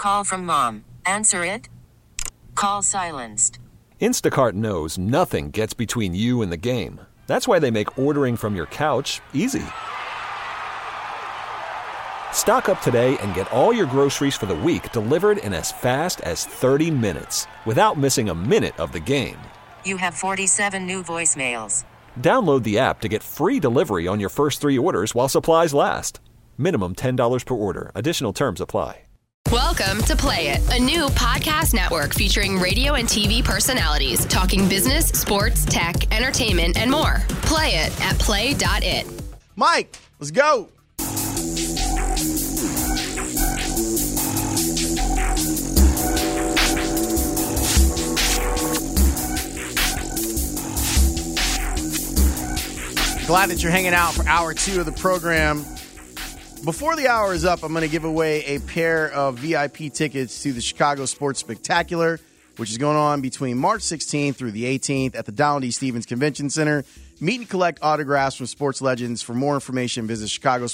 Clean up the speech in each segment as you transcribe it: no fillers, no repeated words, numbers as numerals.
Call from mom. Answer it. Call silenced. Instacart knows nothing gets between you and the game. That's why they make ordering from your couch easy. Stock up today and get all your groceries for the week delivered in as fast as 30 minutes without missing a minute of the game. You have 47 new voicemails. Download the app to get free delivery on your first 3 orders while supplies last. Minimum $10 per order. Additional terms apply. Welcome to Play It, a new podcast network featuring radio and TV personalities talking business, sports, tech, entertainment, and more. Play it at play.it. Mike, let's go. Glad that you're hanging out for hour 2 of the program. Before the hour is up, I'm going to give away a pair of VIP tickets to the Chicago Sports Spectacular, which is going on between March 16th through the 18th at the Donald D. Stephens Convention Center. Meet and collect autographs from sports legends. For more information, visit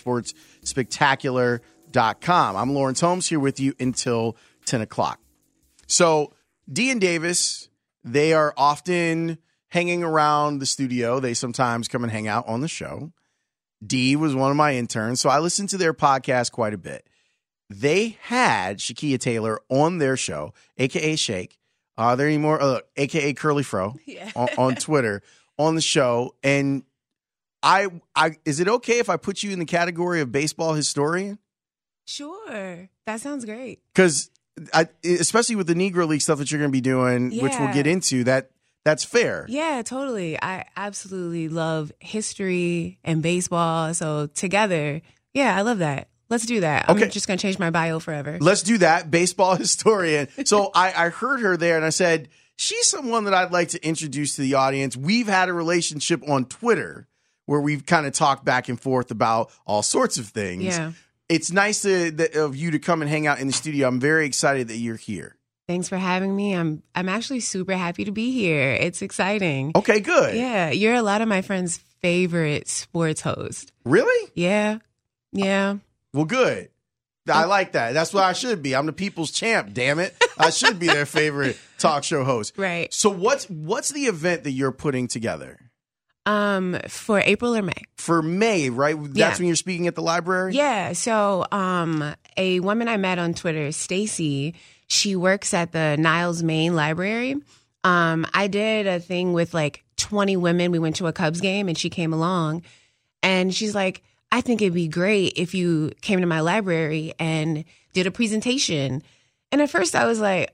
chicagosportsspectacular.com. I'm Lawrence Holmes here with you until 10 o'clock. So, Dee and Davis, they are often hanging around the studio. They sometimes come and hang out on the show. Dee was one of my interns, so I listened to their podcast quite a bit. They had Shakia Taylor on their show, a.k.a. Shake. Are there any more? A.k.a. Curly Fro on Twitter, on the show. And I is it okay if I put you in the category of baseball historian? Sure. That sounds great. Because especially with the Negro League stuff that you're going to be doing, which we'll get into, that's fair. Yeah, totally. I absolutely love history and baseball. So together, yeah, I love that. Let's do that. Okay. I'm just going to change my bio forever. Let's do that. Baseball historian. So I heard her there and I said, she's someone that I'd like to introduce to the audience. We've had a relationship on Twitter where we've kind of talked back and forth about all sorts of things. Yeah. It's nice of you to come and hang out in the studio. I'm very excited that you're here. Thanks for having me. I'm actually super happy to be here. It's exciting. Okay, good. Yeah, you're a lot of my friends' favorite sports host. Really? Yeah. Well, good. I like that. That's what I should be. I'm the people's champ, damn it. I should be their favorite talk show host. Right. So what's the event that you're putting together? For April or May? For May, right? That's when you're speaking at the library? Yeah. So a woman I met on Twitter, Stacy, she works at the Niles, Maine library. I did a thing with like 20 women. We went to a Cubs game and she came along and she's like, I think it'd be great if you came to my library and did a presentation. And at first I was like,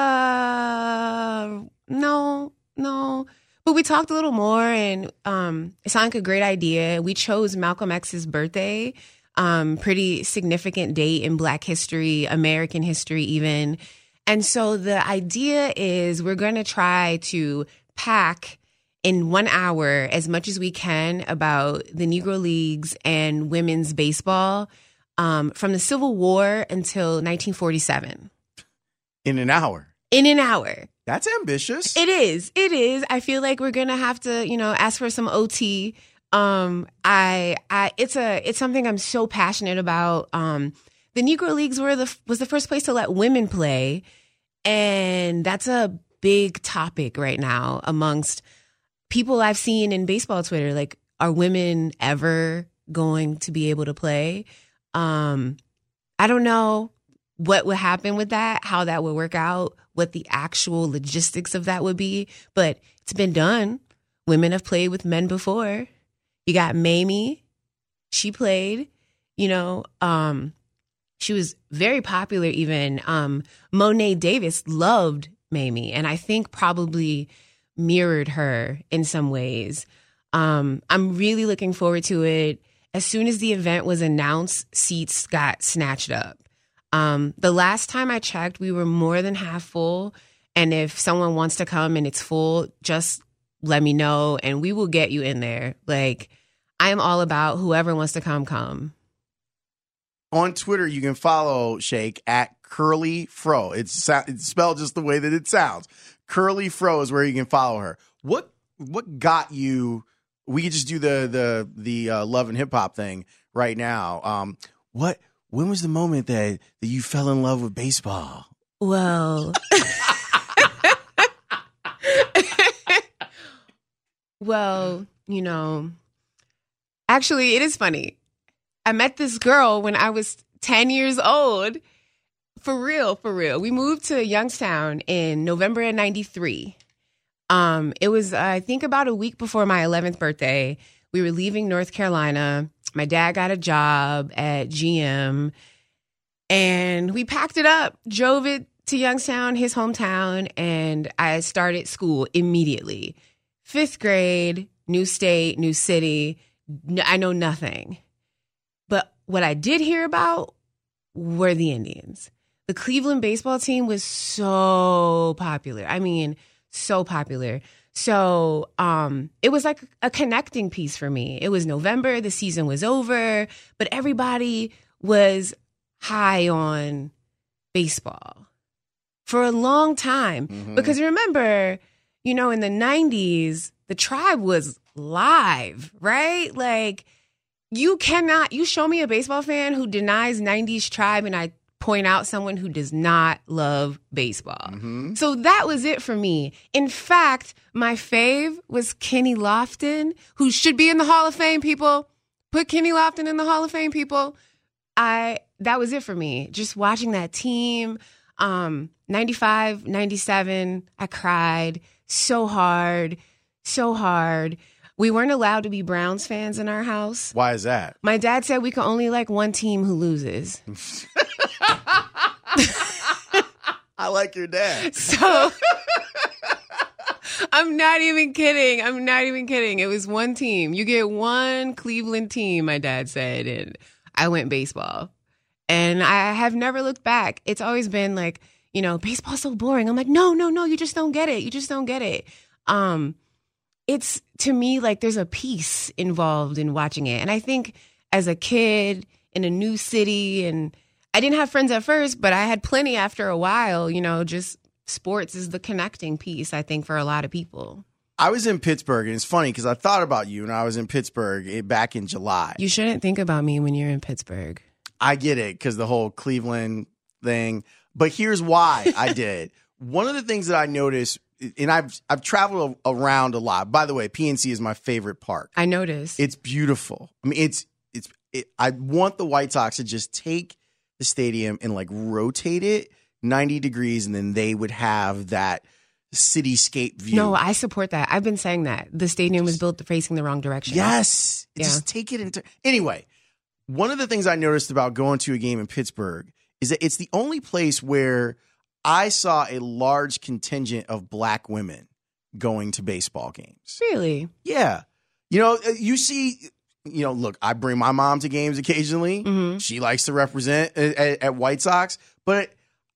no. But we talked a little more and it sounded like a great idea. We chose Malcolm X's birthday. Pretty significant date in Black history, American history even. And so the idea is we're going to try to pack in 1 hour as much as we can about the Negro Leagues and women's baseball from the Civil War until 1947. In an hour? In an hour. That's ambitious. It is. I feel like we're going to have to, ask for some OT. It's something I'm so passionate about. The Negro Leagues was the first place to let women play, and that's a big topic right now amongst people I've seen in baseball Twitter. Like, are women ever going to be able to play? I don't know what would happen with that, how that would work out, what the actual logistics of that would be, but it's been done. Women have played with men before. You got Mamie. She played, she was very popular even. Monet Davis loved Mamie and I think probably mirrored her in some ways. I'm really looking forward to it. As soon as the event was announced, seats got snatched up. The last time I checked, we were more than half full. And if someone wants to come and it's full, just let me know and we will get you in there. Like, I am all about whoever wants to come. On Twitter, you can follow Shake at Curly Fro. It's spelled just the way that it sounds. Curly Fro is where you can follow her. What got you? We could just do the love and hip hop thing right now. What when was the moment that you fell in love with baseball? Well, actually, it is funny. I met this girl when I was 10 years old. For real. We moved to Youngstown in November of 93. It was, I think, about a week before my 11th birthday. We were leaving North Carolina. My dad got a job at GM, and we packed it up, drove it to Youngstown, his hometown, and I started school immediately. 5th grade, new state, new city. I know nothing. But what I did hear about were the Indians. The Cleveland baseball team was so popular. I mean, so popular. So it was like a connecting piece for me. It was November, the season was over, but everybody was high on baseball for a long time. Mm-hmm. Because remember, in the 90s, the Tribe was live, right? Like, you show me a baseball fan who denies 90s Tribe, and I point out someone who does not love baseball. Mm-hmm. So that was it for me. In fact, my fave was Kenny Lofton, who should be in the Hall of Fame, people. Put Kenny Lofton in the Hall of Fame, people. That was it for me. Just watching that team. 95, 97, I cried so hard. We weren't allowed to be Browns fans in our house. Why is that? My dad said we could only like one team who loses. I like your dad. So I'm not even kidding. It was one team. You get one Cleveland team, my dad said, and I went baseball. And I have never looked back. It's always been like, baseball's so boring. I'm like, no, you just don't get it. It's, to me, like there's a peace involved in watching it. And I think as a kid in a new city, and I didn't have friends at first, but I had plenty after a while, just sports is the connecting piece, I think, for a lot of people. I was in Pittsburgh, and it's funny because I thought about you when I was in Pittsburgh back in July. You shouldn't think about me when you're in Pittsburgh. I get it, because the whole Cleveland thing. But here's why I did. One of the things that I noticed, and I've traveled around a lot. By the way, PNC is my favorite park. I noticed. It's beautiful. I mean, I want the White Sox to just take the stadium and like rotate it 90 degrees, and then they would have that cityscape view. No, I support that. I've been saying that. The stadium was built facing the wrong direction. Yes. Yeah. Just take it into... Anyway, one of the things I noticed about going to a game in Pittsburgh is that it's the only place where I saw a large contingent of black women going to baseball games. Really? Yeah. You see... look, I bring my mom to games occasionally. Mm-hmm. She likes to represent at White Sox. But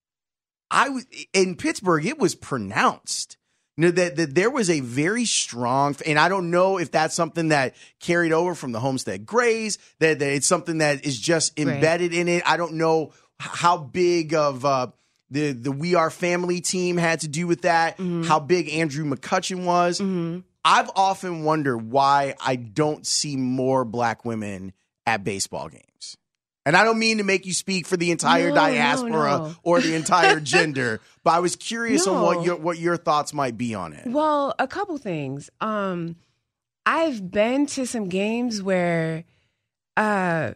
in Pittsburgh, it was pronounced. That there was a very strong, and I don't know if that's something that carried over from the Homestead Grays, that it's something that is just embedded in it. I don't know how big of the We Are Family team had to do with that, mm-hmm. how big Andrew McCutchen was. Mm-hmm. I've often wondered why I don't see more black women at baseball games. And I don't mean to make you speak for the entire diaspora or the entire gender, but I was curious on what your thoughts might be on it. Well, a couple things. I've been to some games where the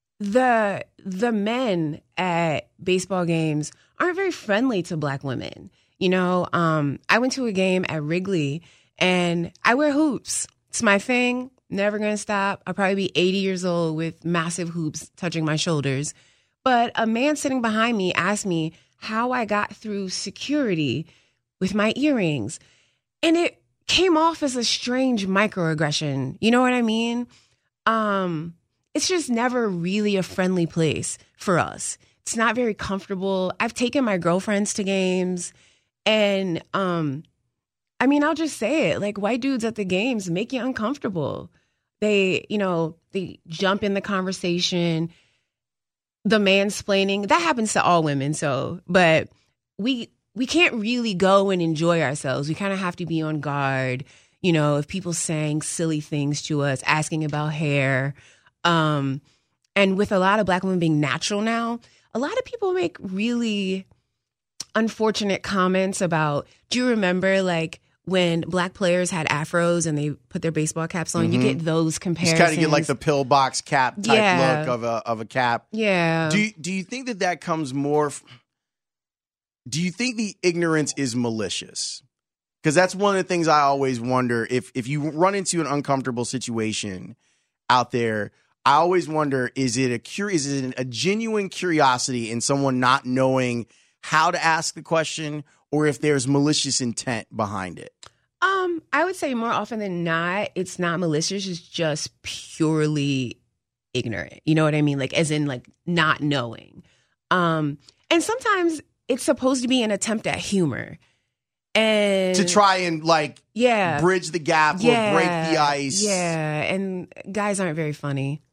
men at baseball games aren't very friendly to black women. I went to a game at Wrigley, and I wear hoops. It's my thing. Never going to stop. I'll probably be 80 years old with massive hoops touching my shoulders. But a man sitting behind me asked me how I got through security with my earrings. And it came off as a strange microaggression. You know what I mean? It's just never really a friendly place for us. It's not very comfortable. I've taken my girlfriends to games, and I'll just say it. Like, white dudes at the games make you uncomfortable. They jump in the conversation, the mansplaining. That happens to all women. But we can't really go and enjoy ourselves. We kind of have to be on guard. If people saying silly things to us, asking about hair. And with a lot of Black women being natural now, a lot of people make really unfortunate comments about, do you remember like when Black players had afros and they put their baseball caps on? You get those comparisons. You kind of get like the pillbox cap type look of a cap. Yeah. Do you think that comes more? Do you think the ignorance is malicious? Because that's one of the things I always wonder. If you run into an uncomfortable situation out there, I always wonder, is it a genuine curiosity in someone not knowing how to ask the question, or if there's malicious intent behind it? I would say more often than not, it's not malicious. It's just purely ignorant. You know what I mean? Like, as in, like, not knowing. And sometimes it's supposed to be an attempt at humor. And to try and like bridge the gap or break the ice. Yeah, and guys aren't very funny.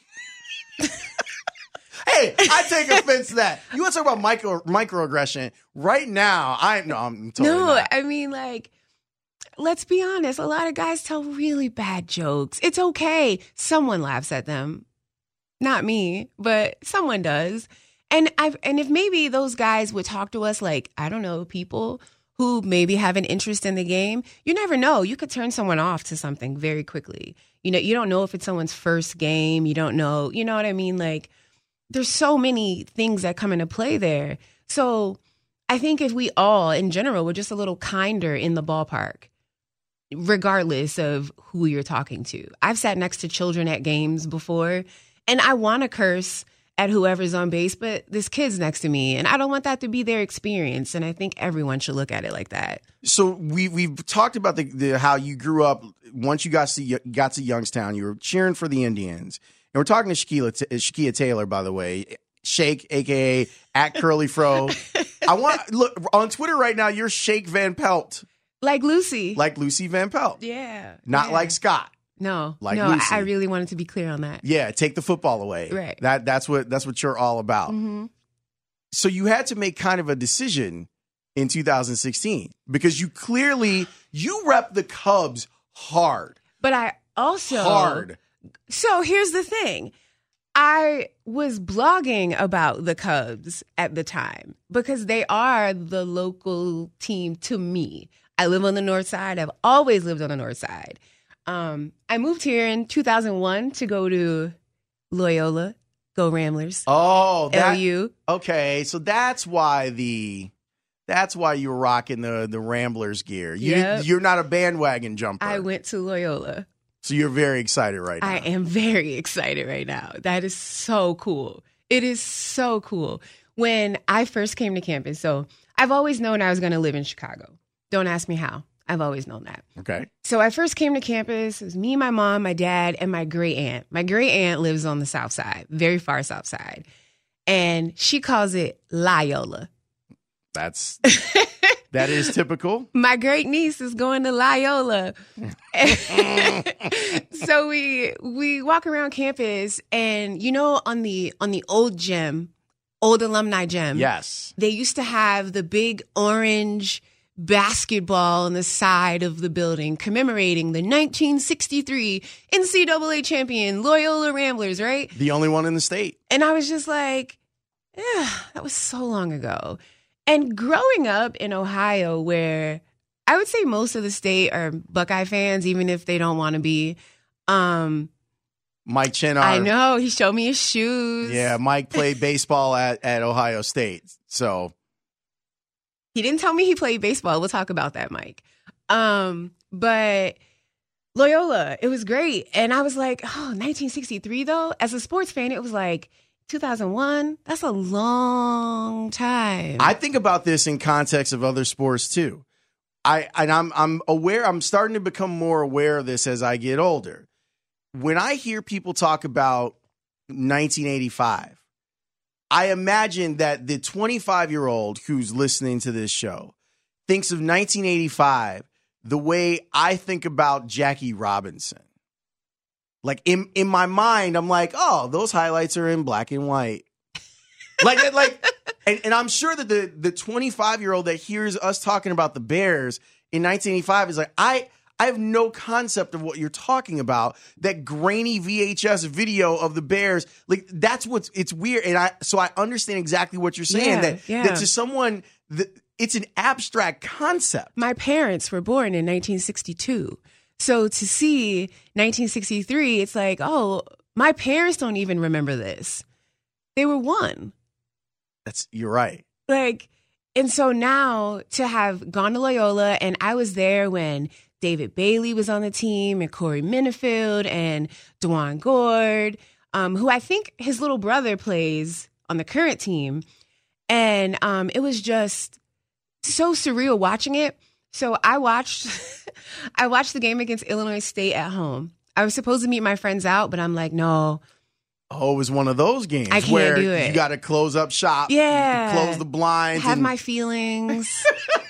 Hey, I take offense to that. You want to talk about microaggression right now? I'm totally not. I mean, like, let's be honest. A lot of guys tell really bad jokes. It's okay. Someone laughs at them. Not me, but someone does. And if maybe those guys would talk to us like, I don't know, people who maybe have an interest in the game, you never know. You could turn someone off to something very quickly. You know, you don't know if it's someone's first game. You don't know. You know what I mean? Like, there's so many things that come into play there. So I think if we all, in general, were just a little kinder in the ballpark, regardless of who you're talking to. I've sat next to children at games before, and I want to curse at whoever's on base, but this kid's next to me, and I don't want that to be their experience. And I think everyone should look at it like that. So we've talked about the how you grew up. Once you got to Youngstown, you were cheering for the Indians. And we're talking to Shakia Taylor, by the way, Shake, aka at Curly Fro. I want look on Twitter right now. You're Shake Van Pelt, like Lucy Van Pelt. Yeah, not like Scott. No, Lucy. I really wanted to be clear on that. Yeah, take the football away. Right. That's what you're all about. Mm-hmm. So you had to make kind of a decision in 2016 because you rep the Cubs hard. But I also hard. So here's the thing. I was blogging about the Cubs at the time because they are the local team to me. I live on the north side. I've always lived on the north side. I moved here in 2001 to go to Loyola, go Ramblers. Oh, LU. Okay, so that's why you were rocking the Ramblers gear. You're not a bandwagon jumper. I went to Loyola. So you're very excited right now. I am very excited right now. That is so cool. It is so cool. When I first came to campus, so I've always known I was going to live in Chicago. Don't ask me how. I've always known that. Okay. So I first came to campus. It was me, my mom, my dad, and my great aunt. My great aunt lives on the south side, very far south side. And she calls it Loyola. That is typical. My great niece is going to Loyola. So we walk around campus, and you know, on the old alumni gym. Yes. They used to have the big orange basketball on the side of the building commemorating the 1963 NCAA champion Loyola Ramblers, right? The only one in the state. And I was just like, that was so long ago. And growing up in Ohio, where I would say most of the state are Buckeye fans, even if they don't want to be. Mike Chenard. I know. He showed me his shoes. Yeah, Mike played baseball at Ohio State. So he didn't tell me he played baseball. We'll talk about that, Mike. But Loyola, it was great. And I was like, 1963, though? As a sports fan, it was like 2001. That's a long time. I think about this in context of other sports, too. I'm aware. I'm starting to become more aware of this as I get older. When I hear people talk about 1985, I imagine that the 25-year-old who's listening to this show thinks of 1985 the way I think about Jackie Robinson. Like in my mind, I'm like, oh, those highlights are in black and white. And I'm sure that the 25-year-old that hears us talking about the Bears in 1985 is like, I I have no concept of what you're talking about. That grainy VHS video of the Bears, like that's it's weird. And I understand exactly what you're saying. That to someone, it's an abstract concept. My parents were born in 1962. So to see 1963, it's like, oh, my parents don't even remember this. They were one. You're right. Like, and so now to have gone to Loyola, and I was there when David Bailey was on the team, and Corey Minifield, and DeJuan Gord, who I think his little brother plays on the current team. And it was just so surreal watching it. So I watched the game against Illinois State at home. I was supposed to meet my friends out, but I'm like, no. Oh, it was one of those games I can't where do it. You got to close up shop, close the blinds. Have my feelings,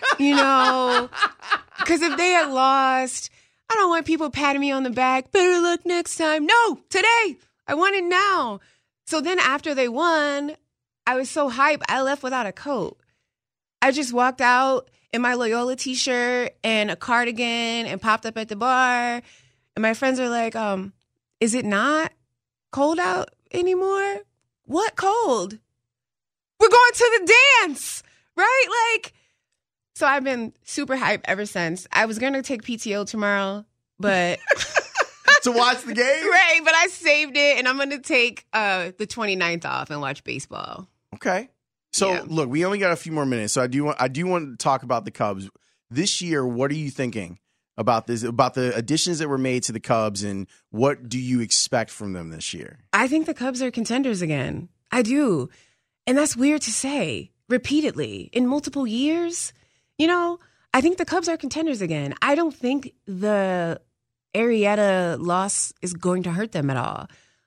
because if they had lost, I don't want people patting me on the back. Better luck next time. No, today. I want it now. So then after they won, I was so hyped, I left without a coat. I just walked out in my Loyola t-shirt and a cardigan and popped up at the bar. And my friends are like, is it not cold out anymore? What cold? We're going to the dance, right? Like, so I've been super hyped ever since. I was going to take PTO tomorrow, but... to watch the game? Right, but I saved it, and I'm going to take the 29th off and watch baseball. Okay. So, look, we only got a few more minutes, so I do want to talk about the Cubs. This year, what are you thinking about this, about the additions that were made to the Cubs, and what do you expect from them this year? I think the Cubs are contenders again. I do. And that's weird to say repeatedly in multiple years. I think the Cubs are contenders again. I don't think the Arrieta loss is going to hurt them at all.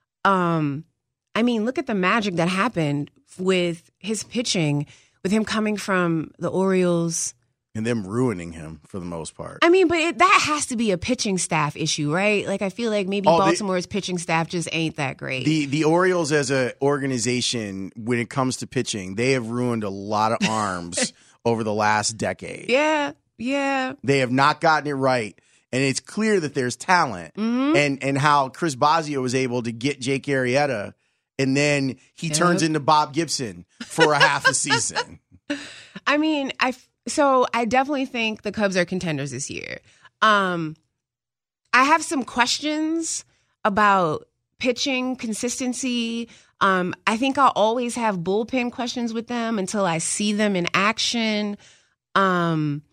I mean, look at the magic that happened with his pitching, with him coming from the Orioles. And them ruining him for the most part. I mean, but that has to be a pitching staff issue, right? Like, I feel like maybe Baltimore's pitching staff just ain't that great. The Orioles as an organization, when it comes to pitching, they have ruined a lot of arms over the last decade. Yeah. They have not gotten it right. And it's clear that there's talent. Mm-hmm. And how Chris Bosio was able to get Jake Arrieta, and then he turns into Bob Gibson for a half a season. I mean, So I definitely think the Cubs are contenders this year. I have some questions about pitching consistency. I think I'll always have bullpen questions with them until I see them in action. But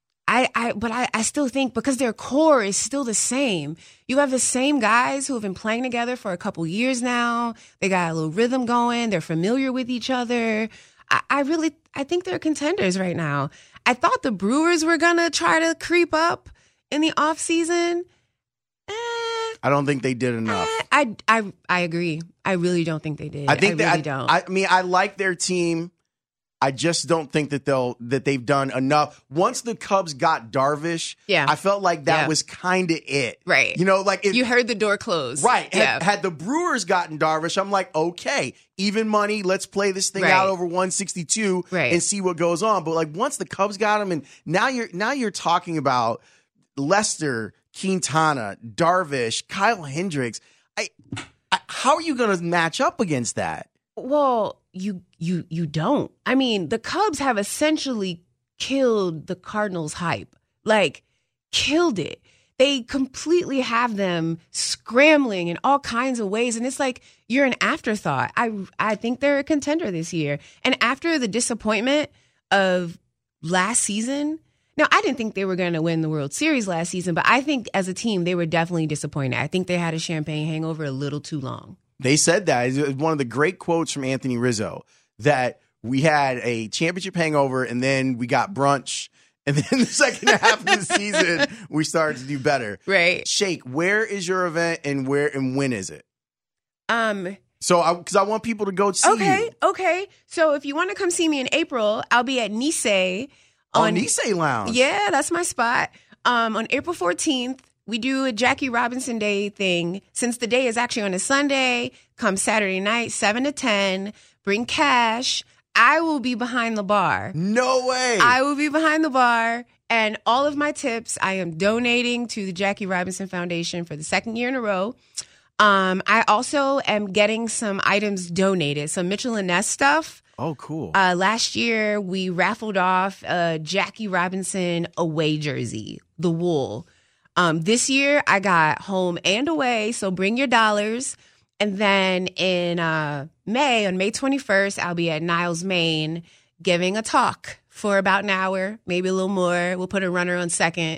I still think because their core is still the same. You have the same guys who have been playing together for a couple years now. They got a little rhythm going. They're familiar with each other. I think they're contenders right now. I thought the Brewers were going to try to creep up in the offseason. I don't think they did enough. I agree. I really don't think they did. I think I really don't. I mean, I like their team. I just don't think that they've done enough. Once the Cubs got Darvish, I felt like that was kind of it. Right. You heard the door close. Right. Had the Brewers gotten Darvish, I'm like, okay, even money, let's play this thing out over 162 and see what goes on. But like once the Cubs got him, and now you're talking about Lester, Quintana, Darvish, Kyle Hendricks. How are you going to match up against that? Well, you don't. I mean, the Cubs have essentially killed the Cardinals' hype. Like, killed it. They completely have them scrambling in all kinds of ways. And it's like, you're an afterthought. I think they're a contender this year. And after the disappointment of last season, now, I didn't think they were going to win the World Series last season, but I think as a team, they were definitely disappointed. I think they had a champagne hangover a little too long. They said that. It's one of the great quotes from Anthony Rizzo, that we had a championship hangover and then we got brunch. And then the second half of the season, we started to do better. Right. Shake, where is your event and when is it? Because I want people to go see you. Okay. So if you want to come see me in April, I'll be at Nisei. On Nisei Lounge. Yeah, that's my spot. On April 14th. We do a Jackie Robinson Day thing. Since the day is actually on a Sunday, come Saturday night, 7 to 10, bring cash. I will be behind the bar. No way. I will be behind the bar, And all of my tips, I am donating to the Jackie Robinson Foundation for the second year in a row. I also am getting some items donated, some Mitchell & Ness stuff. Oh, cool. Last year, we raffled off a Jackie Robinson away jersey, the wool. This year, I got home and away, so bring your dollars. And then in May, on May 21st, I'll be at Niles, Maine, giving a talk for about an hour, maybe a little more. We'll put a runner on second.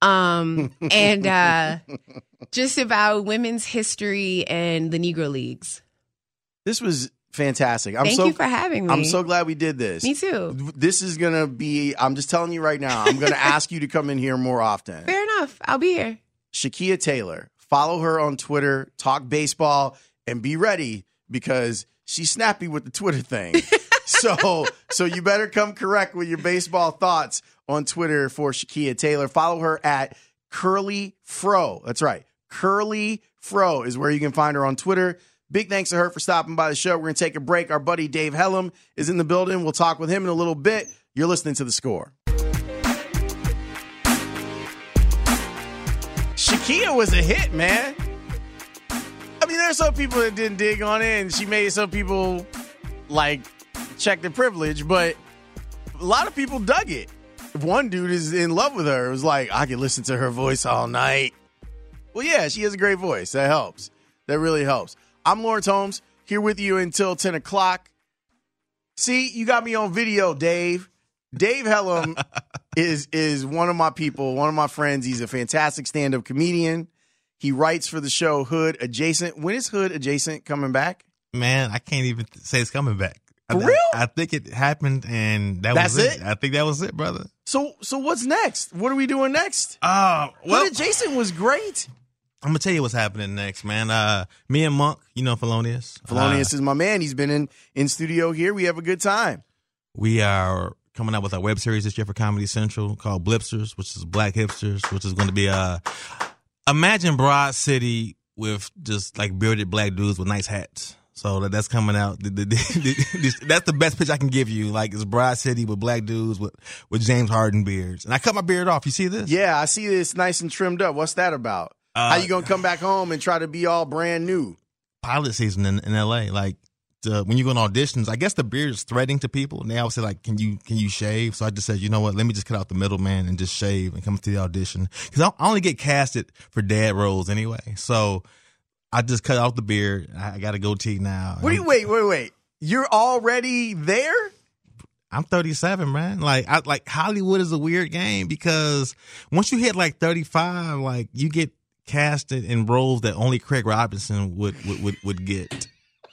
And just about women's history and the Negro Leagues. This was fantastic. Thank you for having me. I'm so glad we did this. Me too. This is going to be, I'm just telling you right now, I'm going to ask you to come in here more often. Fair enough. I'll be here. Shakia Taylor. Follow her on Twitter, talk baseball, and be ready because she's snappy with the Twitter thing. So you better come correct with your baseball thoughts on Twitter for Shakia Taylor. Follow her at Curly Fro. That's right. Curly Fro is where you can find her on Twitter. Big thanks to her for stopping by the show. We're going to take a break. Our buddy Dave Hellam is in the building. We'll talk with him in a little bit. You're listening to The Score. Shakia was a hit, man. I mean, there's some people that didn't dig on it, and she made some people, like, check their privilege, but a lot of people dug it. One dude is in love with her. It was like, I could listen to her voice all night. Well, yeah, she has a great voice. That helps. That really helps. I'm Lawrence Holmes, here with you until 10 o'clock. See, you got me on video, Dave. Dave Hellam is one of my people, one of my friends. He's a fantastic stand-up comedian. He writes for the show Hood Adjacent. When is Hood Adjacent coming back? Man, I can't even say it's coming back. For real? I think it happened, and that's it. I think that was it, brother. So what's next? What are we doing next? Well, Hood Adjacent was great. I'm going to tell you what's happening next, man. Me and Monk, you know Felonious. Felonious is my man. He's been in studio here. We have a good time. We are coming out with our web series this year for Comedy Central called Blipsters, which is Black Hipsters, which is going to be imagine Broad City with just like bearded black dudes with nice hats. So that's coming out. That's the best pitch I can give you. Like, it's Broad City with black dudes with James Harden beards. And I cut my beard off. You see this? Yeah, I see this nice and trimmed up. What's that about? How you going to come back home and try to be all brand new? Pilot season in L.A. Like, when you go on auditions, I guess the beard is threatening to people. And they always say, like, can you shave? So I just said, you know what? Let me just cut out the middle, man, and just shave and come to the audition. Because I only get casted for dad roles anyway. So I just cut out the beard. I got a goatee now. Wait. You're already there? I'm 37, man. Like Hollywood is a weird game because once you hit like 35, like you get casted in roles that only Craig Robinson would get.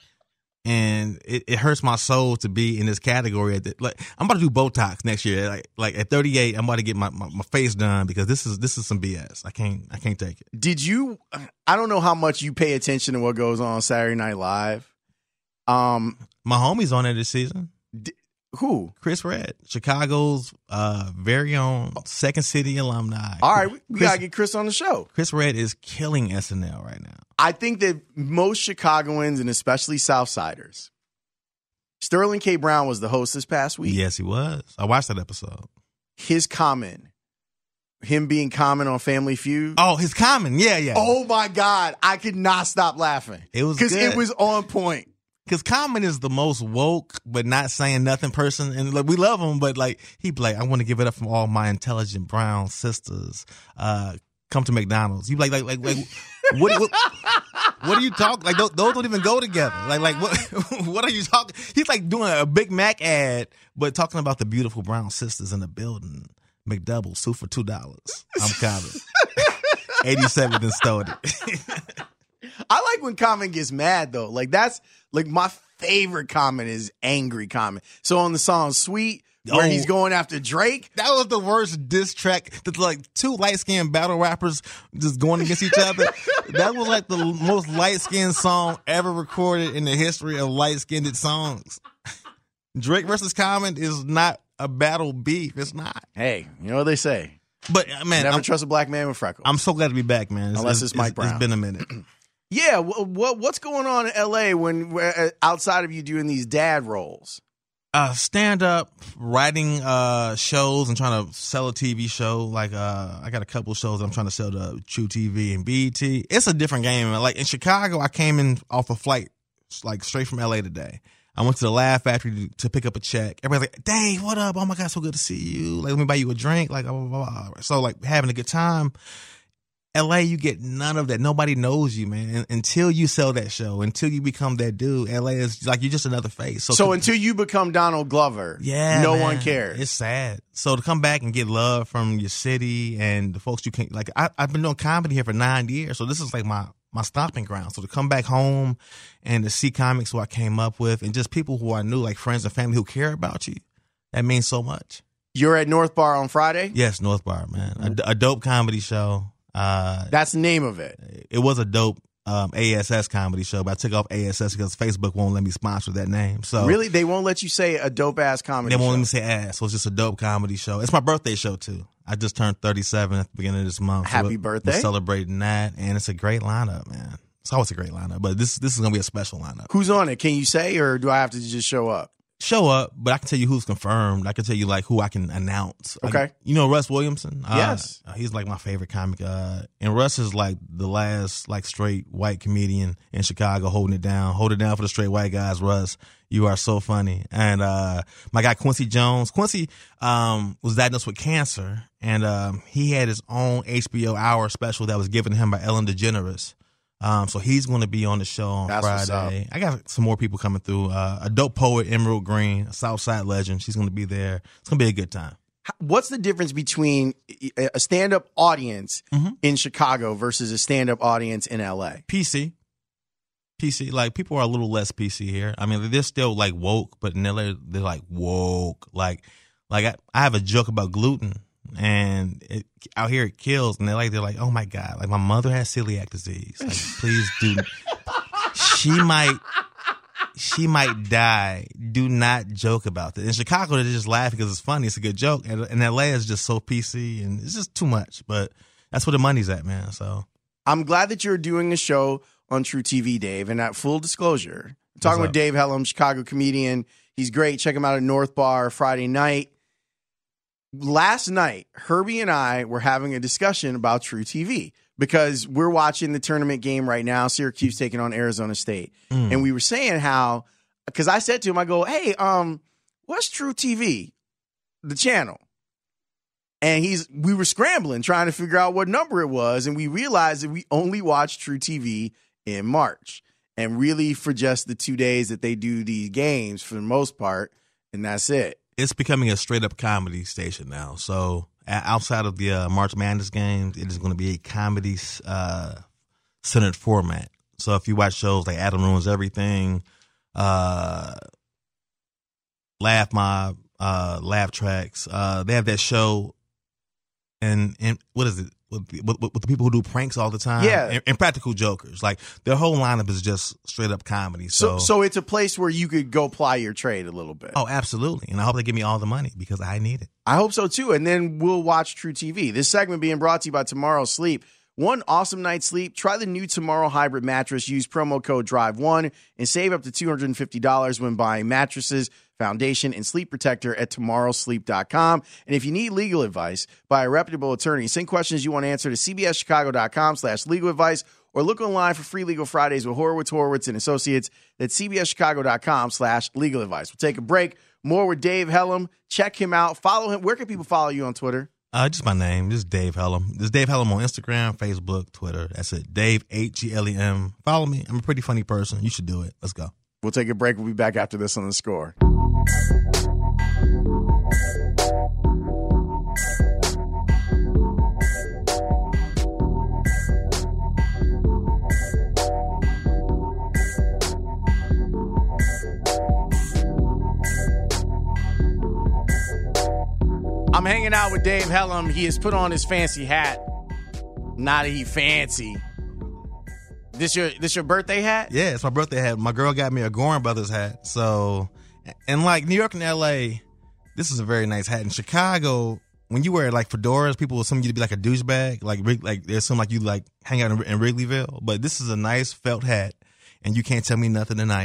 And it hurts my soul to be in this category. Like, I'm about to do Botox next year. Like at 38, I'm about to get my face done because this is some BS. I can't take it. Did you? I don't know how much you pay attention to what goes on Saturday Night Live. My homie's on there this season. Who? Chris Redd, Chicago's very own Second City alumni. All right, we got to get Chris on the show. Chris Redd is killing SNL right now. I think that most Chicagoans and especially Southsiders, Sterling K. Brown was the host this past week. Yes, he was. I watched that episode. His comment, him being Common on Family Feud. Oh, his Common. Yeah. Oh, my God. I could not stop laughing. It was because it was on point. Because Common is the most woke but not saying nothing person. And like, we love him, but like he'd be like, I want to give it up from all my intelligent brown sisters. Come to McDonald's. You like what are you talking? Like those don't even go together. Like what are you talking? He's like doing a Big Mac ad, but talking about the beautiful brown sisters in the building. McDouble, soup for $2. I'm Common. 87th and Stoughton. I like when Common gets mad though. Like that's like my favorite Common is angry Common. So on the song Sweet, where he's going after Drake. That was the worst diss track. That's like two light-skinned battle rappers just going against each other. That was like the most light-skinned song ever recorded in the history of light-skinned songs. Drake versus Common is not a battle beef. It's not. Hey, you know what they say. But man, never trust a black man with freckles. I'm so glad to be back, man. Unless it's Mike Brown. It's been a minute. Yeah, what's going on in L.A. when outside of you doing these dad roles? Stand up, writing shows and trying to sell a TV show. Like I got a couple of shows that I'm trying to sell to True TV and BET. It's a different game. Like in Chicago, I came in off a flight like straight from LA today. I went to the Laugh Factory to pick up a check. Everybody's like, Dave, what up? Oh my God, so good to see you. Like, let me buy you a drink. Like, blah, blah, blah. So like having a good time. LA, you get none of that. Nobody knows you, man. Until you sell that show, until you become that dude, LA is like you're just another face. So until you become Donald Glover, no one cares. It's sad. So to come back and get love from your city and the folks you can't, like, I've been doing comedy here for 9 years, so this is like my stomping ground. So to come back home and to see comics who I came up with and just people who I knew, like friends and family who care about you, that means so much. You're at North Bar on Friday? Yes, North Bar, man. A dope comedy show. That's the name of it. It was a dope ASS comedy show, but I took off ASS because Facebook won't let me sponsor that name. So really, they won't let you say a dope ass comedy show? They won't let me say ass. So it's just a dope comedy show. It's my birthday show too. I just turned 37 at the beginning of this month. Happy birthday. We're celebrating that, and it's a great lineup, man. It's always a great lineup, but this is going to be a special lineup. Who's on it? Can you say, or do I have to just show up? Show up, but I can tell you who's confirmed. I can tell you like who I can announce. Okay. You know Russ Williamson? Yes. He's like my favorite comic. And Russ is like the last like straight white comedian in Chicago holding it down. Hold it down for the straight white guys, Russ. You are so funny. And my guy Quincy Jones. Quincy was diagnosed with cancer, and he had his own HBO Hour special that was given to him by Ellen DeGeneres. So he's going to be on the show on Friday. I got some more people coming through. A dope poet, Emerald Green, a Southside legend. She's going to be there. It's going to be a good time. What's the difference between a stand-up audience in Chicago versus a stand-up audience in LA? PC. Like, people are a little less PC here. I mean, they're still, like, woke, but in LA, they're, like, woke. Like I have a joke about gluten. And out here it kills, and they're like, oh my God, like my mother has celiac disease. Like, please do. She might die. Do not joke about this. In Chicago, they just laugh because it's funny. It's a good joke. And LA is just so PC, and it's just too much. But that's where the money's at, man. So I'm glad that you're doing a show on True TV, Dave. And that full disclosure, I'm talking with Dave Hellam, Chicago comedian. He's great. Check him out at North Bar Friday night. Last night, Herbie and I were having a discussion about True TV because we're watching the tournament game right now, Syracuse taking on Arizona State. And we were saying how, because I said to him, I go, hey, what's True TV, the channel? And we were scrambling, trying to figure out what number it was. And we realized that we only watch True TV in March. And really for just the 2 days that they do these games for the most part. And that's it. It's becoming a straight-up comedy station now. So outside of the March Madness games, it is going to be a comedy-centered format. So if you watch shows like Adam Ruins Everything, Laugh Mob, Laugh Tracks, they have that show, and what is it? With the people who do pranks all the time, and practical jokers, like their whole lineup is just straight up comedy. So it's a place where you could go ply your trade a little bit. Oh, absolutely, and I hope they give me all the money because I need it. I hope so too, and then we'll watch True TV. This segment being brought to you by Tomorrow Sleep. One awesome night's sleep. Try the new Tomorrow Hybrid mattress. Use promo code DRIVE1 and save up to $250 when buying mattresses, foundation, and sleep protector at tomorrowsleep.com. And if you need legal advice by a reputable attorney, send questions you want answered to cbschicago.com/legal advice or look online for free Legal Fridays with Horowitz and Associates. That's cbschicago.com/legal advice. We'll take a break. More with Dave Hellam. Check him out. Follow him. Where can people follow you on Twitter? Just my name. This is Dave Hellam. This is Dave Hellam on Instagram, Facebook, Twitter. That's it. Dave HGLEM. Follow me. I'm a pretty funny person. You should do it. Let's go. We'll take a break. We'll be back after this on The Score. I'm hanging out with Dave Hellam. He has put on his fancy hat. Not that he fancy. This your birthday hat? Yeah, it's my birthday hat. My girl got me a Gorin Brothers hat. So, and like New York and LA, this is a very nice hat. In Chicago, when you wear like fedoras, people will assume you to be like a douchebag. Like they assume like you like hang out in Wrigleyville. But this is a nice felt hat, and you can't tell me nothing tonight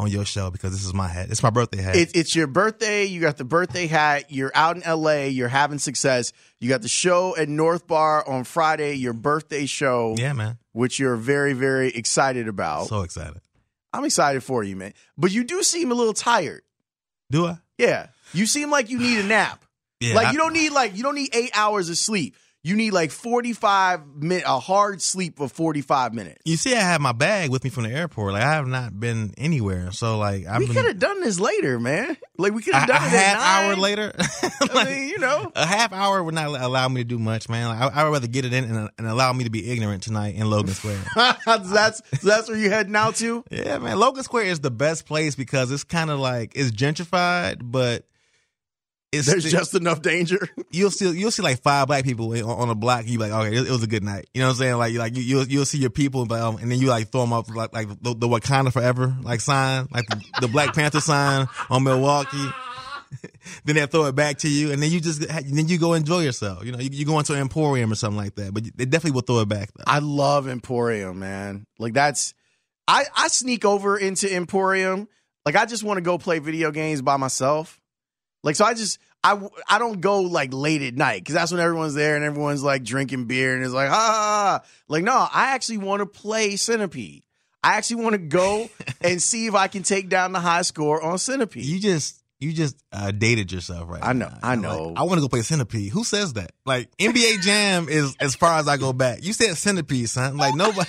on your show because this is my hat. It's my birthday hat. It's your birthday. You got the birthday hat. You're out in LA. You're having success. You got the show at North Bar on Friday, your birthday show. Yeah, man. Which you're very, very excited about. So excited. I'm excited for you, man. But you do seem a little tired. Do I? Yeah. You seem like you need a nap. Yeah. Like you don't need 8 hours of sleep. You need like 45 minutes, a hard sleep for 45 minutes. You see, I have my bag with me from the airport. Like I have not been anywhere. So like we could have done this later, man. Like we could have done it a half at 9. hour later. I mean, you know, a half hour would not allow me to do much, man. Like, I would rather get it in and allow me to be ignorant tonight in Logan Square. that's where you heading out to? Yeah, man. Logan Square is the best place because it's kind of like it's gentrified, but there's just enough danger. You'll see like 5 black people on a block. And you like, okay, it was a good night. You know what I'm saying? Like you'll see your people, and then you like throw them up like the Wakanda Forever like sign, like the Black Panther sign on Milwaukee. Then they throw it back to you, and then you go enjoy yourself. You know, you go into an Emporium or something like that. But they definitely will throw it back though. I love Emporium, man. Like I sneak over into Emporium. Like I just want to go play video games by myself. Like, so I don't go like late at night because that's when everyone's there and everyone's like drinking beer and it's like, like, no, I actually want to play Centipede. I actually want to go and see if I can take down the high score on Centipede. You just dated yourself right now. I know. Like, I want to go play Centipede. Who says that? Like NBA Jam is as far as I go back. You said Centipede, son. Like nobody.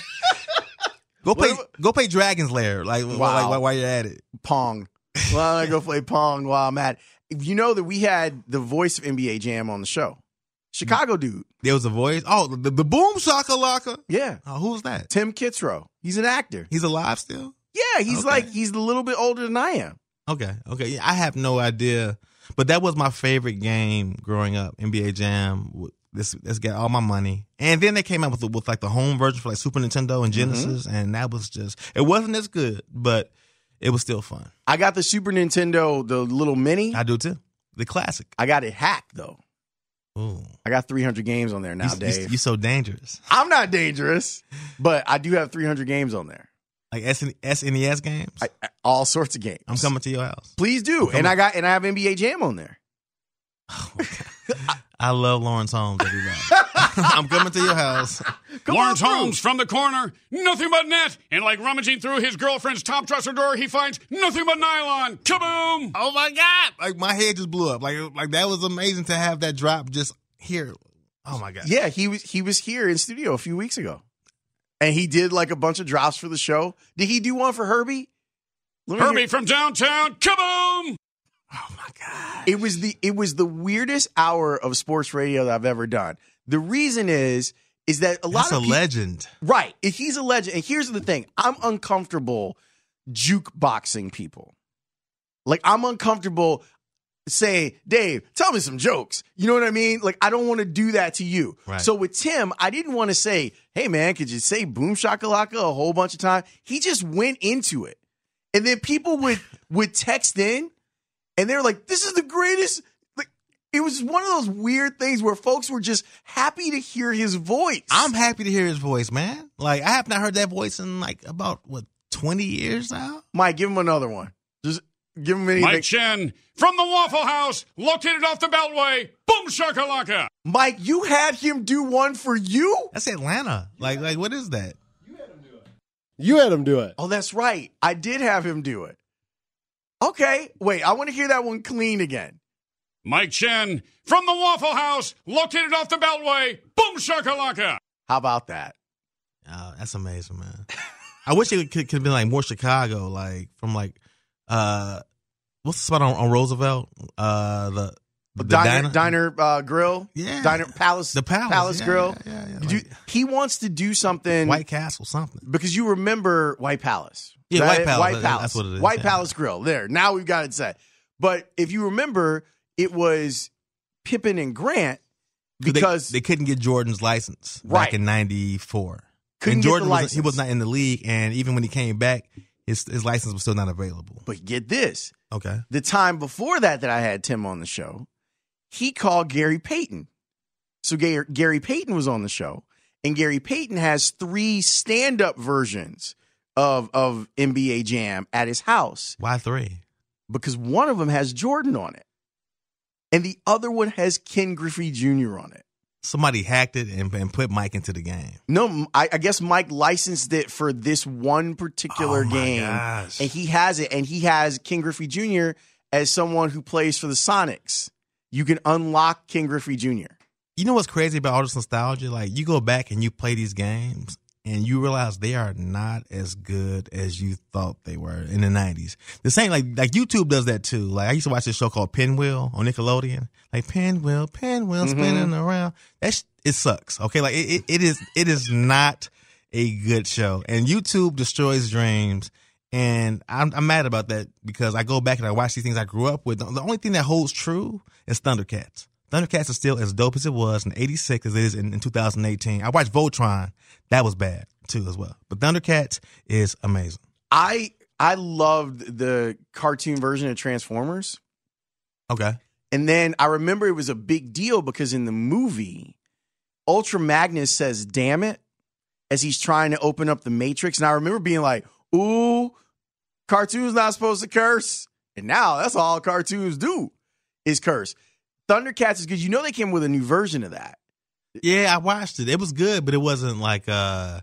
Go play Dragon's Lair. Like, wow. like while you're at it. Pong. Well, I go play Pong while I'm at it. You know that we had the voice of NBA Jam on the show. Chicago dude. There was a voice. Oh, the Boom Shakalaka. Yeah. Oh, who's that? Tim Kitzrow. He's an actor. He's alive still? Yeah, he's a little bit older than I am. Okay. Yeah, I have no idea. But that was my favorite game growing up, NBA Jam. This got all my money. And then they came out with like the home version for like Super Nintendo and Genesis, and that was it wasn't as good, but it was still fun. I got the Super Nintendo, the little mini. I do too. The classic. I got it hacked though. Ooh. I got 300 games on there now, Dave. You're so dangerous. I'm not dangerous, but I do have 300 games on there. Like SNES games? All sorts of games. I'm coming to your house. Please do. And I have NBA Jam on there. Oh my God. I love Lawrence Holmes, everybody. I'm coming to your house. Lawrence Holmes from the corner, nothing but net. And like rummaging through his girlfriend's top dresser drawer, he finds nothing but nylon. Kaboom! Oh my God! Like my head just blew up. Like that was amazing to have that drop just here. Oh my God! Yeah, he was here in studio a few weeks ago, and he did like a bunch of drops for the show. Did he do one for Herbie? Herbie from downtown. Kaboom! Oh my God! It was the weirdest hour of sports radio that I've ever done. The reason is that That's a legend. Right. He's a legend. And here's the thing. I'm uncomfortable jukeboxing people. Like, I'm uncomfortable saying, Dave, tell me some jokes. You know what I mean? Like, I don't want to do that to you. Right. So with Tim, I didn't want to say, hey, man, could you say Boom Shakalaka a whole bunch of times? He just went into it. And then people would text in, and they were like, this is the greatest. It was one of those weird things where folks were just happy to hear his voice. I'm happy to hear his voice, man. Like, I have not heard that voice in like about 20 years now. Mike, give him another one. Just give him anything. Mike Chen from the Waffle House, located off the Beltway. Boom shakalaka. Mike, you had him do one for you? That's Atlanta. Like what is that? You had him do it. Oh, that's right. I did have him do it. Okay. Wait, I want to hear that one clean again. Mike Chen from the Waffle House, located off the Beltway. Boom shakalaka. How about that? Oh, that's amazing, man. I wish it could have been like more Chicago, like from like what's the spot on Roosevelt? The Diner Grill? Yeah. Diner Palace. The Palace yeah, Grill. Yeah. He wants to do something. White Castle, something. Because you remember White Palace. Yeah, right? White Palace. White Palace. That's what it is. White Palace Grill. There. Now we've got it set. But if you remember, it was Pippen and Grant because they couldn't get Jordan's license back in '94. Couldn't and Jordan get the license. He was not in the league, and even when he came back, his license was still not available. But get this. Okay. The time before that I had Tim on the show, he called Gary Payton. So Gary Payton was on the show, and Gary Payton has 3 stand-up versions of NBA Jam at his house. Why 3? Because one of them has Jordan on it, and the other one has Ken Griffey Jr. on it. Somebody hacked it and put Mike into the game. No, I guess Mike licensed it for this one particular game. Gosh. And he has it, and he has Ken Griffey Jr. as someone who plays for the Sonics. You can unlock Ken Griffey Jr. You know what's crazy about all this nostalgia? Like, you go back and you play these games, and you realize they are not as good as you thought they were in the 90s. The same, like YouTube does that too. Like, I used to watch this show called Pinwheel on Nickelodeon. Like, Pinwheel, spinning around. It sucks, okay? Like, it is not a good show. And YouTube destroys dreams. And I'm mad about that because I go back and I watch these things I grew up with. The only thing that holds true is Thundercats. Thundercats is still as dope as it was in 86 as it is in 2018. I watched Voltron. That was bad, too, as well. But Thundercats is amazing. I loved the cartoon version of Transformers. Okay. And then I remember it was a big deal because in the movie, Ultra Magnus says, damn it, as he's trying to open up the Matrix. And I remember being like, ooh, cartoons not supposed to curse. And now that's all cartoons do is curse. Thundercats is good. You know they came with a new version of that. Yeah, I watched it. It was good, but it wasn't like my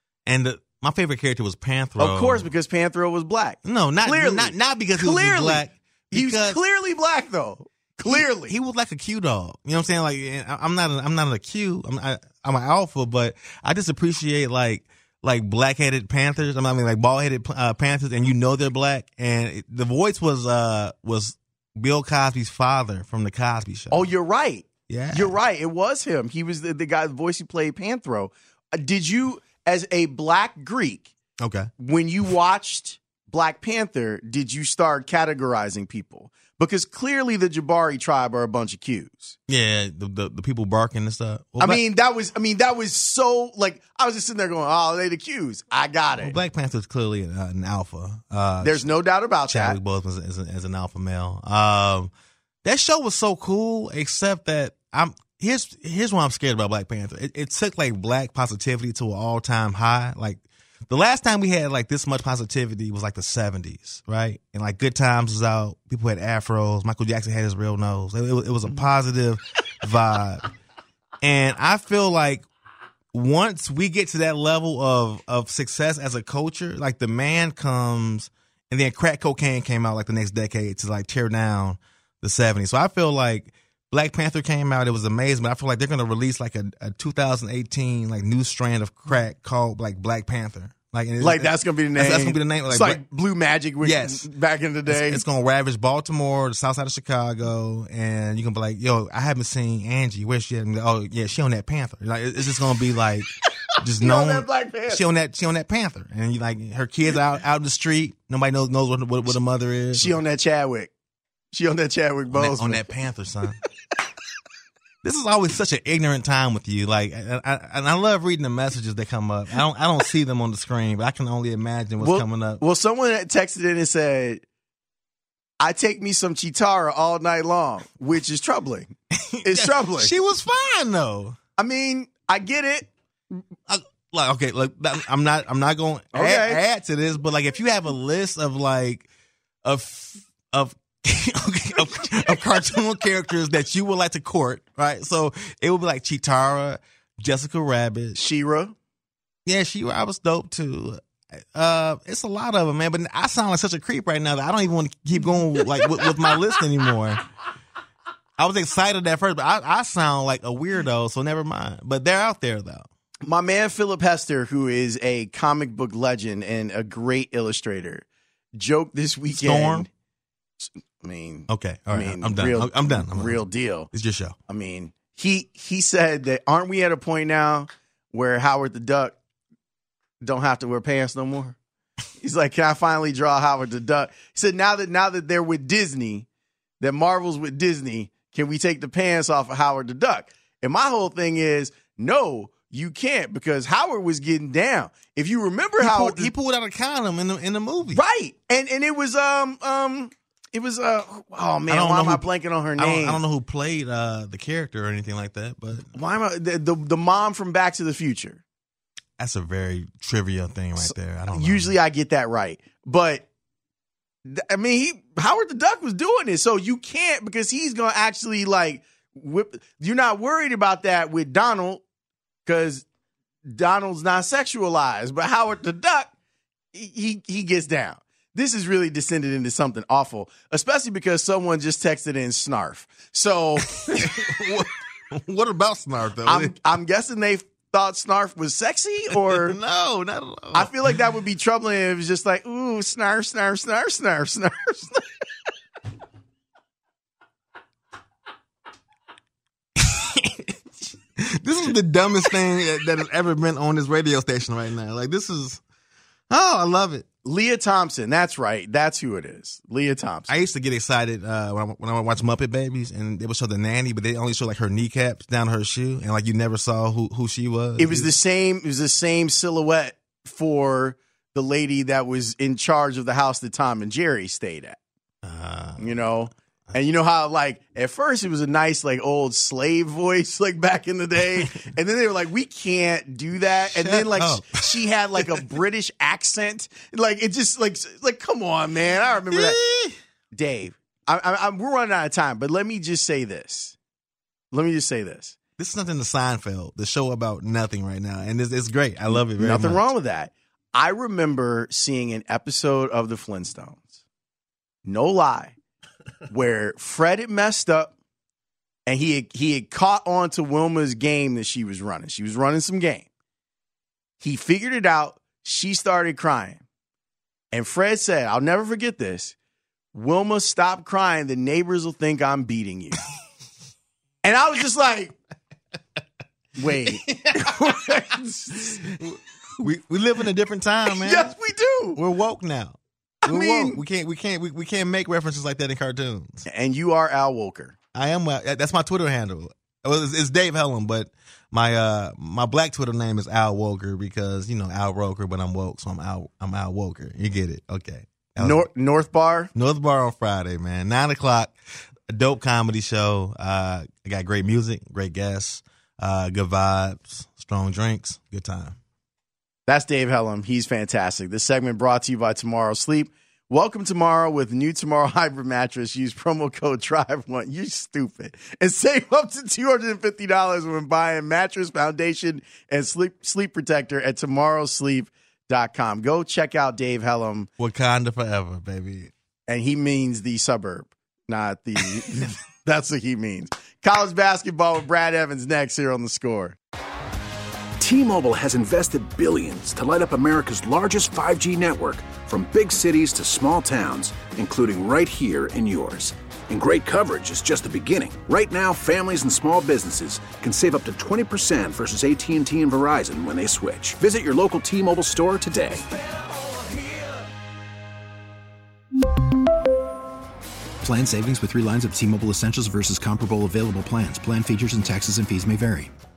favorite character was Panthro. Of course, because Panthro was black. No, not because he was black. He was clearly black though. Clearly. He was like a Q dog. You know what I'm saying? Like, I'm not a Q. I'm an alpha, but I just appreciate like black-headed panthers. I mean, like bald-headed panthers, and you know they're black. And the voice was Bill Cosby's father from the Cosby Show. Oh, you're right. Yeah, you're right. It was him. He was the guy, the voice who played Panthro. Did you, as a black Greek, okay, when you watched Black Panther, did you start categorizing people? Because clearly the Jabari tribe are a bunch of Qs. Yeah, the people barking and stuff. Well, that was so, like, I was just sitting there going, oh, they the Qs. I got it. Well, Black Panther is clearly an alpha. There's no doubt about Chadwick that. Boseman is an alpha male. That show was so cool, except that here's what I'm scared about Black Panther. It took like black positivity to an all-time high. Like, the last time we had like this much positivity was like the 70s, right? And like Good Times was out. People had afros. Michael Jackson had his real nose. It was a positive vibe. And I feel like once we get to that level of success as a culture, like The Man comes, and then crack cocaine came out like the next decade to like tear down the 70s. So I feel like Black Panther came out. It was amazing, but I feel like they're going to release like a 2018 like new strand of crack called like Black Panther. Like that's going to be the name. That's going to be the name. It's like Blue Magic back in the day. It's going to ravage Baltimore, the south side of Chicago, and you're going to be like, yo, I haven't seen Angie. Where's she at? And oh, yeah, she on that Panther. Like, it's just going to be like, just known. That Black Panther. She on that Panther. And you like, her kids out in the street. Nobody knows what a mother is. She on that Chadwick. She on that Chadwick Boseman. On that Panther, son. This is always such an ignorant time with you. Like, and I love reading the messages that come up. I don't see them on the screen, but I can only imagine what's coming up. Well, someone texted in and said, I take me some Chitara all night long, which is troubling. It's troubling. She was fine though. I mean, I get it. I'm not going to add to this, but like if you have a list of like of cartoon characters that you would like to court, right? So it would be like Chitara, Jessica Rabbit, She-Ra. Yeah, She-Ra, I was dope too. It's a lot of them, man. But I sound like such a creep right now that I don't even want to keep going like with my list anymore. I was excited at first, but I sound like a weirdo, so never mind. But they're out there though. My man Philip Hester, who is a comic book legend and a great illustrator, joked this weekend. Storm? I mean, okay, all right, I'm done. I'm done. Real deal. It's your show. I mean, he said that aren't we at a point now where Howard the Duck don't have to wear pants no more? He's like, can I finally draw Howard the Duck? He said now that they're with Disney, that Marvel's with Disney, can we take the pants off of Howard the Duck? And my whole thing is, no, you can't, because Howard was getting down. If you remember Howard, he pulled out a condom in the movie, right? And it was It was oh man, why am I blanking on her name? I don't know who played the character or anything like that, but why am I the mom from Back to the Future? That's a very trivia thing right there. I don't know. Usually I get that right. But, I mean, Howard the Duck was doing it. So you can't, because he's going to actually, like, whip. You're not worried about that with Donald because Donald's not sexualized. But Howard the Duck, he gets down. This has really descended into something awful, especially because someone just texted in snarf. So what about snarf, though? I'm guessing they thought snarf was sexy, or no, not at all. I feel like that would be troubling if it was just like, ooh, snarf, snarf, snarf, snarf, snarf. This is the dumbest thing that has ever been on this radio station right now. Like, this is, I love it. Leah Thompson, that's right. That's who it is. Leah Thompson. I used to get excited when I would watch Muppet Babies, and they would show the nanny, but they only show like her kneecaps down her shoe, and like you never saw who she was. It was the same. It was the same silhouette for the lady that was in charge of the house that Tom and Jerry stayed at. You know. And you know how, like, at first it was a nice, like, old slave voice, like, back in the day. And then they were like, we can't do that. And then, like, she had, like, a British accent. Like, it just, like, come on, man. I remember that. Dave, we're running out of time, but let me just say this. This is something to Seinfeld, the show about nothing right now. And it's great. I love it very much. Nothing wrong with that. I remember seeing an episode of The Flintstones. No lie. Where Fred had messed up and he had caught on to Wilma's game that she was running. She was running some game. He figured it out. She started crying. And Fred said, I'll never forget this. Wilma, stop crying. The neighbors will think I'm beating you. And I was just like, wait. we live in a different time, man. Yes, we do. We're woke now. We can't make references like that in cartoons. And you are Al Wolker. I am. That's my Twitter handle. It's Dave Hellum, but my black Twitter name is Al Wolker because Al Roker, but I'm woke, so I'm Al Wolker. You get it? Okay. North Bar on Friday, man. 9:00. A dope comedy show. I got great music, great guests, good vibes, strong drinks, good time. That's Dave Hellum. He's fantastic. This segment brought to you by Tomorrow Sleep. Welcome tomorrow with new Tomorrow Hybrid Mattress. Use promo code TRIBE1. You stupid. And save up to $250 when buying mattress, foundation, and sleep protector at tomorrowsleep.com. Go check out Dave Hellum. Wakanda forever, baby. And he means the suburb, not the – that's what he means. College basketball with Brad Evans next here on The Score. T-Mobile has invested billions to light up America's largest 5G network, from big cities to small towns, including right here in yours. And great coverage is just the beginning. Right now, families and small businesses can save up to 20% versus AT&T and Verizon when they switch. Visit your local T-Mobile store today. Plan savings with 3 lines of T-Mobile Essentials versus comparable available plans. Plan features and taxes and fees may vary.